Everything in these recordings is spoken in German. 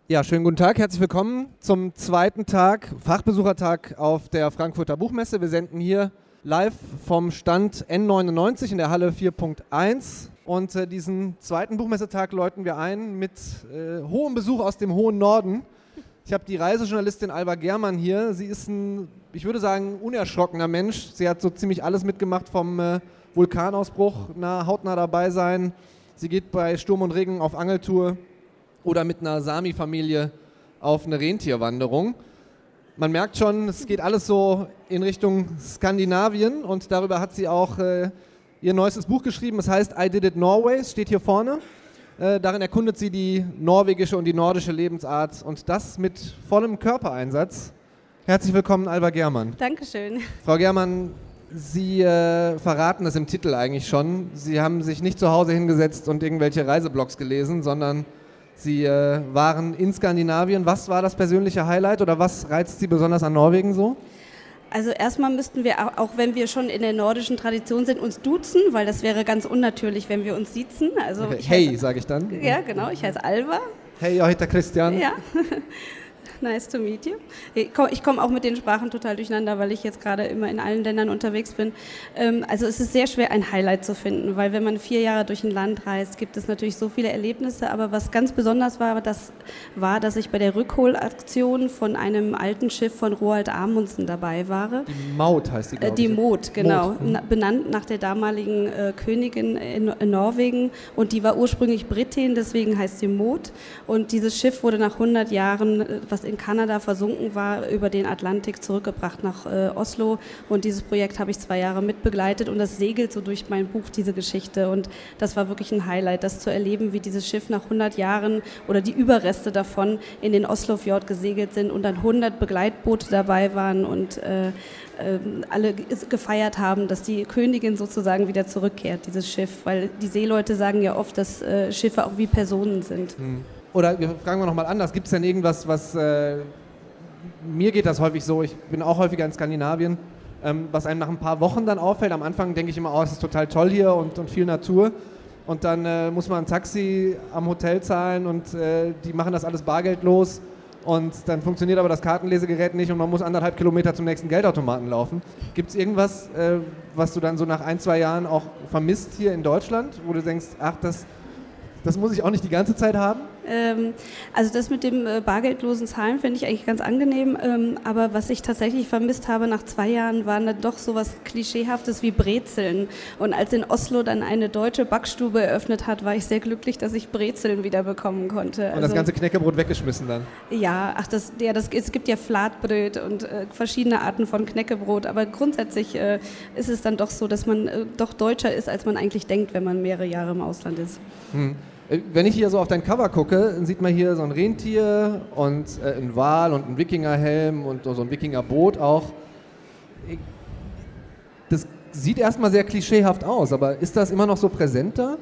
Ja, schönen guten Tag, herzlich willkommen zum zweiten Tag, Fachbesuchertag auf der Frankfurter Buchmesse. Wir senden hier live vom Stand N99 in der Halle 4.1 und diesen zweiten Buchmessetag läuten wir ein mit hohem Besuch aus dem hohen Norden. Ich habe die Reisejournalistin Alva Germann hier. Sie ist ein, ich würde sagen, unerschrockener Mensch. Sie hat so ziemlich alles mitgemacht, vom Vulkanausbruch, hautnah dabei sein. Sie geht bei Sturm und Regen auf Angeltour oder mit einer Sami-Familie auf eine Rentierwanderung. Man merkt schon, es geht alles so in Richtung Skandinavien und darüber hat sie auch ihr neuestes Buch geschrieben. Es heißt I Did It Norway, es steht hier vorne. Darin erkundet sie die norwegische und die nordische Lebensart und das mit vollem Körpereinsatz. Herzlich willkommen, Alva Germann. Dankeschön. Frau Germann, Sie verraten es im Titel eigentlich schon. Sie haben sich nicht zu Hause hingesetzt und irgendwelche Reiseblogs gelesen, sondern Sie waren in Skandinavien. Was war das persönliche Highlight oder was reizt Sie besonders an Norwegen so? Also erstmal müssten wir, auch wenn wir schon in der nordischen Tradition sind, uns duzen, weil das wäre ganz unnatürlich, wenn wir uns siezen. Also okay. Hey, sage ich dann. Ja, genau, ich heiße Alva. Hey, ich heiße Christian. Ja. Nice to meet you. Ich komme auch mit den Sprachen total durcheinander, weil ich jetzt gerade immer in allen Ländern unterwegs bin. Also es ist sehr schwer, ein Highlight zu finden, weil wenn man 4 Jahre durch ein Land reist, gibt es natürlich so viele Erlebnisse. Aber was ganz besonders war, dass ich bei der Rückholaktion von einem alten Schiff von Roald Amundsen dabei war. Die Maud heißt die, glaube ich. Die Maud, genau. Maud. Benannt nach der damaligen Königin in Norwegen. Und die war ursprünglich Britin, deswegen heißt sie Maud. Und dieses Schiff wurde nach 100 Jahren, was in Kanada versunken war, über den Atlantik zurückgebracht nach Oslo. Und dieses Projekt habe ich 2 Jahre mitbegleitet und das segelt so durch mein Buch, diese Geschichte. Und das war wirklich ein Highlight, das zu erleben, wie dieses Schiff nach 100 Jahren oder die Überreste davon in den Oslofjord gesegelt sind und dann 100 Begleitboote dabei waren und alle gefeiert haben, dass die Königin sozusagen wieder zurückkehrt, dieses Schiff. Weil die Seeleute sagen ja oft, dass Schiffe auch wie Personen sind. Oder fragen wir nochmal anders, gibt es denn irgendwas, was, mir geht das häufig so, ich bin auch häufiger in Skandinavien, was einem nach ein paar Wochen dann auffällt. Am Anfang denke ich immer, oh, es ist total toll hier und viel Natur. Und dann muss man ein Taxi am Hotel zahlen und die machen das alles bargeldlos. Und dann funktioniert aber das Kartenlesegerät nicht und man muss 1,5 Kilometer zum nächsten Geldautomaten laufen. Gibt es irgendwas, was du dann so nach 1-2 Jahren auch vermisst hier in Deutschland, wo du denkst, ach, das muss ich auch nicht die ganze Zeit haben? Also das mit dem bargeldlosen Zahlen finde ich eigentlich ganz angenehm, aber was ich tatsächlich vermisst habe nach 2 Jahren, waren dann doch so was Klischeehaftes wie Brezeln. Und als in Oslo dann eine deutsche Backstube eröffnet hat, war ich sehr glücklich, dass ich Brezeln wieder bekommen konnte. Und das ganze Knäckebrot weggeschmissen dann? Ja, es gibt ja Flatbröt und verschiedene Arten von Knäckebrot, aber grundsätzlich ist es dann doch so, dass man doch deutscher ist, als man eigentlich denkt, wenn man mehrere Jahre im Ausland ist. Wenn ich hier so auf dein Cover gucke, dann sieht man hier so ein Rentier und einen Wal und einen Wikingerhelm und so ein Wikingerboot auch. Das sieht erstmal sehr klischeehaft aus, aber ist das immer noch so präsent da?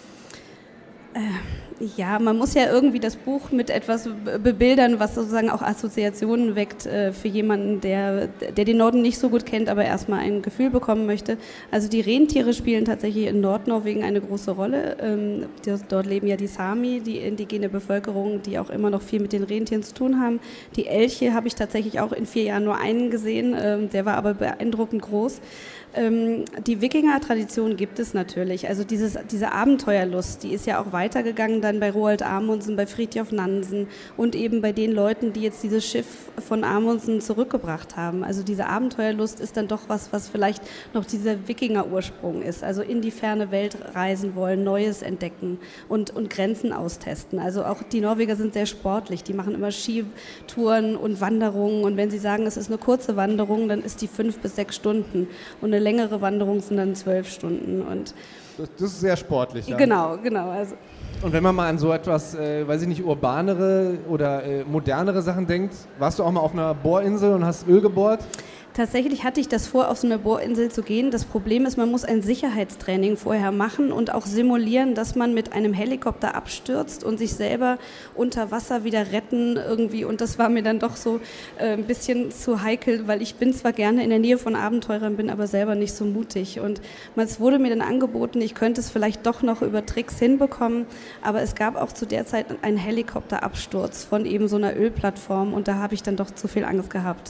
Ja, man muss ja irgendwie das Buch mit etwas bebildern, was sozusagen auch Assoziationen weckt für jemanden, der den Norden nicht so gut kennt, aber erstmal ein Gefühl bekommen möchte. Also die Rentiere spielen tatsächlich in Nordnorwegen eine große Rolle. Dort leben ja die Sami, die indigene Bevölkerung, die auch immer noch viel mit den Rentieren zu tun haben. Die Elche habe ich tatsächlich auch in 4 Jahren nur einen gesehen, der war aber beeindruckend groß. Die Wikinger-Tradition gibt es natürlich. Also diese Abenteuerlust, die ist ja auch weitergegangen dann bei Roald Amundsen, bei Fridtjof Nansen und eben bei den Leuten, die jetzt dieses Schiff von Amundsen zurückgebracht haben. Also diese Abenteuerlust ist dann doch was vielleicht noch dieser Wikinger-Ursprung ist. Also in die ferne Welt reisen wollen, Neues entdecken und Grenzen austesten. Also auch die Norweger sind sehr sportlich. Die machen immer Skitouren und Wanderungen. Und wenn sie sagen, es ist eine kurze Wanderung, dann ist die 5 bis 6 Stunden. Und eine längere Wanderung sind dann 12 Stunden. Und das ist sehr sportlich, ja. Genau. Also. Und wenn man mal an so etwas, weiß ich nicht, urbanere oder modernere Sachen denkt, warst du auch mal auf einer Bohrinsel und hast Öl gebohrt? Tatsächlich hatte ich das vor, auf so eine Bohrinsel zu gehen. Das Problem ist, man muss ein Sicherheitstraining vorher machen und auch simulieren, dass man mit einem Helikopter abstürzt und sich selber unter Wasser wieder retten irgendwie. Und das war mir dann doch so ein bisschen zu heikel, weil ich bin zwar gerne in der Nähe von Abenteurern, bin aber selber nicht so mutig. Und es wurde mir dann angeboten, ich könnte es vielleicht doch noch über Tricks hinbekommen, aber es gab auch zu der Zeit einen Helikopterabsturz von eben so einer Ölplattform und da habe ich dann doch zu viel Angst gehabt.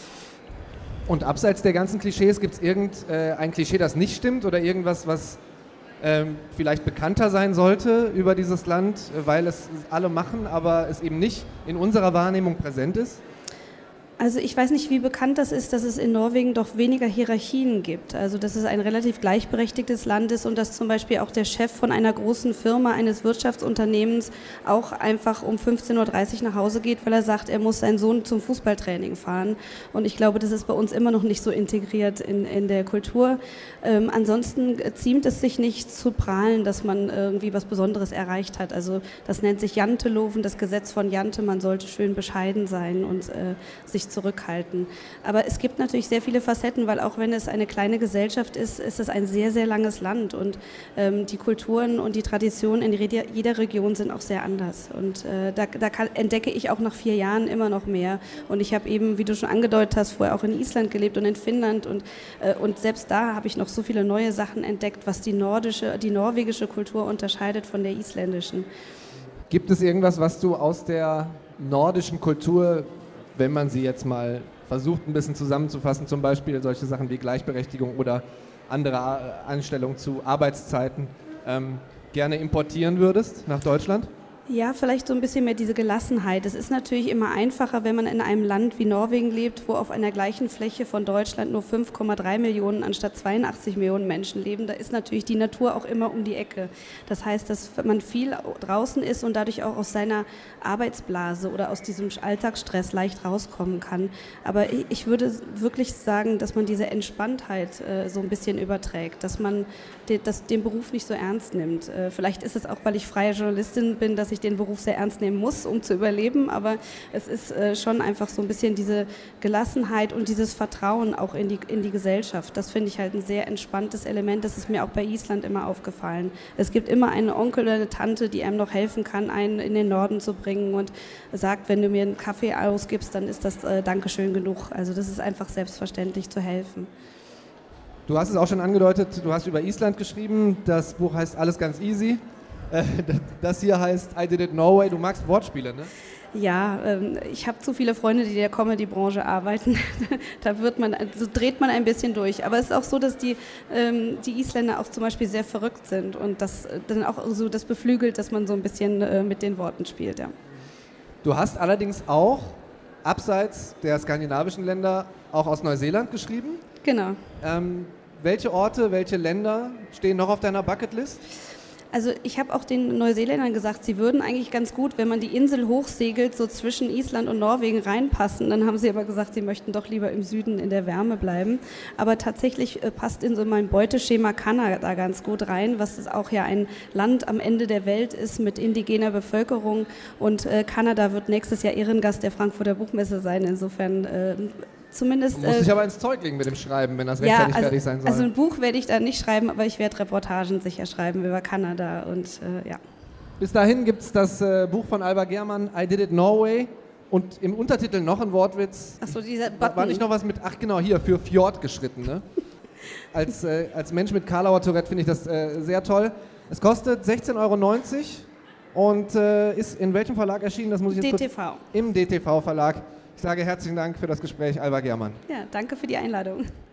Und abseits der ganzen Klischees, gibt es irgendein Klischee, das nicht stimmt oder irgendwas, was vielleicht bekannter sein sollte über dieses Land, weil es alle machen, aber es eben nicht in unserer Wahrnehmung präsent ist? Also ich weiß nicht, wie bekannt das ist, dass es in Norwegen doch weniger Hierarchien gibt. Also dass es ein relativ gleichberechtigtes Land ist und dass zum Beispiel auch der Chef von einer großen Firma, eines Wirtschaftsunternehmens auch einfach um 15.30 Uhr nach Hause geht, weil er sagt, er muss seinen Sohn zum Fußballtraining fahren. Und ich glaube, das ist bei uns immer noch nicht so integriert in der Kultur. Ansonsten ziemt es sich nicht zu prahlen, dass man irgendwie was Besonderes erreicht hat. Also das nennt sich Janteloven, das Gesetz von Jante. Man sollte schön bescheiden sein und sich zurückhalten. Aber es gibt natürlich sehr viele Facetten, weil auch wenn es eine kleine Gesellschaft ist, ist es ein sehr, sehr langes Land und die Kulturen und die Traditionen in jeder Region sind auch sehr anders. Und entdecke ich auch nach 4 Jahren immer noch mehr. Und ich habe eben, wie du schon angedeutet hast, vorher auch in Island gelebt und in Finnland und selbst da habe ich noch so viele neue Sachen entdeckt, was die norwegische Kultur unterscheidet von der isländischen. Gibt es irgendwas, was du aus der nordischen Kultur, wenn man sie jetzt mal versucht, ein bisschen zusammenzufassen, zum Beispiel solche Sachen wie Gleichberechtigung oder andere Einstellungen zu Arbeitszeiten, gerne importieren würdest nach Deutschland? Ja, vielleicht so ein bisschen mehr diese Gelassenheit. Es ist natürlich immer einfacher, wenn man in einem Land wie Norwegen lebt, wo auf einer gleichen Fläche von Deutschland nur 5,3 Millionen anstatt 82 Millionen Menschen leben. Da ist natürlich die Natur auch immer um die Ecke. Das heißt, dass man viel draußen ist und dadurch auch aus seiner Arbeitsblase oder aus diesem Alltagsstress leicht rauskommen kann. Aber ich würde wirklich sagen, dass man diese Entspanntheit so ein bisschen überträgt, dass man den Beruf nicht so ernst nimmt. Vielleicht ist es auch, weil ich freie Journalistin bin, dass ich den Beruf sehr ernst nehmen muss, um zu überleben, aber es ist schon einfach so ein bisschen diese Gelassenheit und dieses Vertrauen auch in die Gesellschaft. Das finde ich halt ein sehr entspanntes Element, das ist mir auch bei Island immer aufgefallen. Es gibt immer einen Onkel oder eine Tante, die einem noch helfen kann, einen in den Norden zu bringen und sagt, wenn du mir einen Kaffee ausgibst, dann ist das Dankeschön genug. Also das ist einfach selbstverständlich zu helfen. Du hast es auch schon angedeutet, du hast über Island geschrieben, das Buch heißt Alles ganz easy. Das hier heißt I Did It Norway. Du magst Wortspiele, ne? Ja, ich habe zu viele Freunde, die in der Comedy-Branche arbeiten. Da dreht man ein bisschen durch. Aber es ist auch so, dass die Isländer auch zum Beispiel sehr verrückt sind und das dann auch so das beflügelt, dass man so ein bisschen mit den Worten spielt. Ja. Du hast allerdings auch abseits der skandinavischen Länder auch aus Neuseeland geschrieben. Genau. Welche Orte, welche Länder stehen noch auf deiner Bucketlist? Also ich habe auch den Neuseeländern gesagt, sie würden eigentlich ganz gut, wenn man die Insel hochsegelt, so zwischen Island und Norwegen reinpassen. Dann haben sie aber gesagt, sie möchten doch lieber im Süden in der Wärme bleiben. Aber tatsächlich passt in so mein Beuteschema Kanada ganz gut rein, was auch ja ein Land am Ende der Welt ist mit indigener Bevölkerung. Und Kanada wird nächstes Jahr Ehrengast der Frankfurter Buchmesse sein. Insofern zumindest... Du musst dich aber ins Zeug legen mit dem Schreiben, wenn das rechtzeitig fertig sein soll. Also ein Buch werde ich da nicht schreiben, aber ich werde Reportagen sicher schreiben über Kanada und ja. Bis dahin gibt es das Buch von Alba Germann, I Did It Norway, und im Untertitel noch ein Wortwitz. Achso, dieser Button. War nicht noch was mit, ach genau, hier, für Fjord geschritten, ne? Als Mensch mit Karlauer Tourette finde ich das sehr toll. Es kostet 16,90 € und ist in welchem Verlag erschienen? Das muss ich jetzt DTV. Im DTV-Verlag. Ich sage herzlichen Dank für das Gespräch, Alba Germann. Ja, danke für die Einladung.